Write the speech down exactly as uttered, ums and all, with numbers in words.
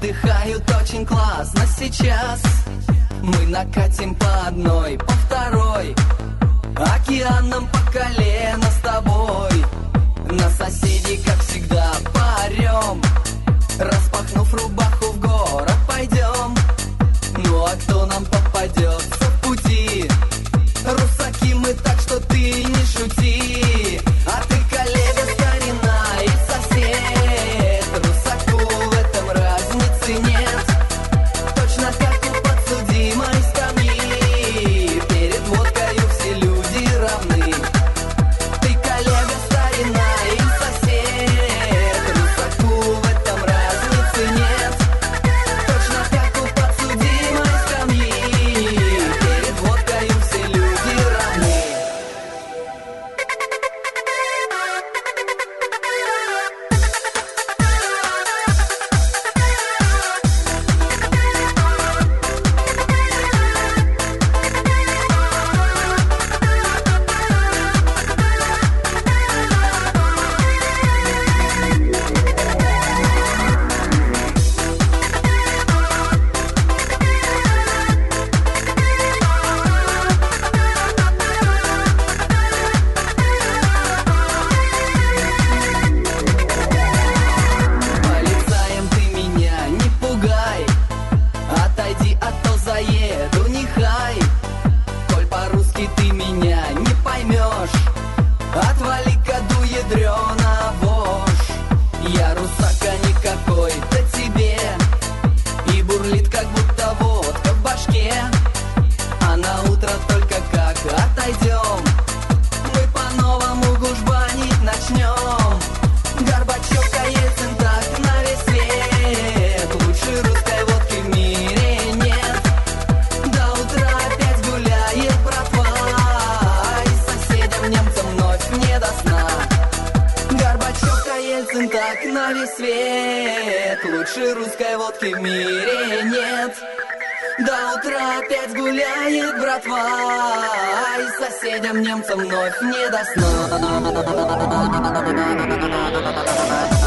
отдыхают очень классно сейчас. Мы накатим по одной, по второй, океаном по колено с тобой. На соседей, как всегда, поорем, распахнув рубаху в город пойдем. Ну а кто нам попадется в пути? Русаки мы, так что ты не шути. А ты, коллега, старина и сосед, русаку в этом разницы нет. Точно как у подсудимой скамьи, перед водкою все люди равны. Ты, коллега, старина и сосед, русаку в этом разницы нет. Точно как у подсудимой скамьи, перед водкою все люди равны. Полицаем ты меня не пугай, отойди, а то заеду, не хай. Коль по-русски ты меня не поймешь, отвали-ка, ду ядрёна вошь. Я русака никакой, да тебе и бурлит, как будто водка в башке. А на утро только как отойдем, мы по-новому гужбанить начнем. Горбачевка, Ельцин, так на весь свет, лучше русской водки в мире нет. До утра опять гуляет братва, и соседям немцам вновь не до сна. Горбачевка, Ельцин, так на весь свет, лучше русской водки в мире нет. До утра опять гуляет братва, и соседям немцам вновь не до сна.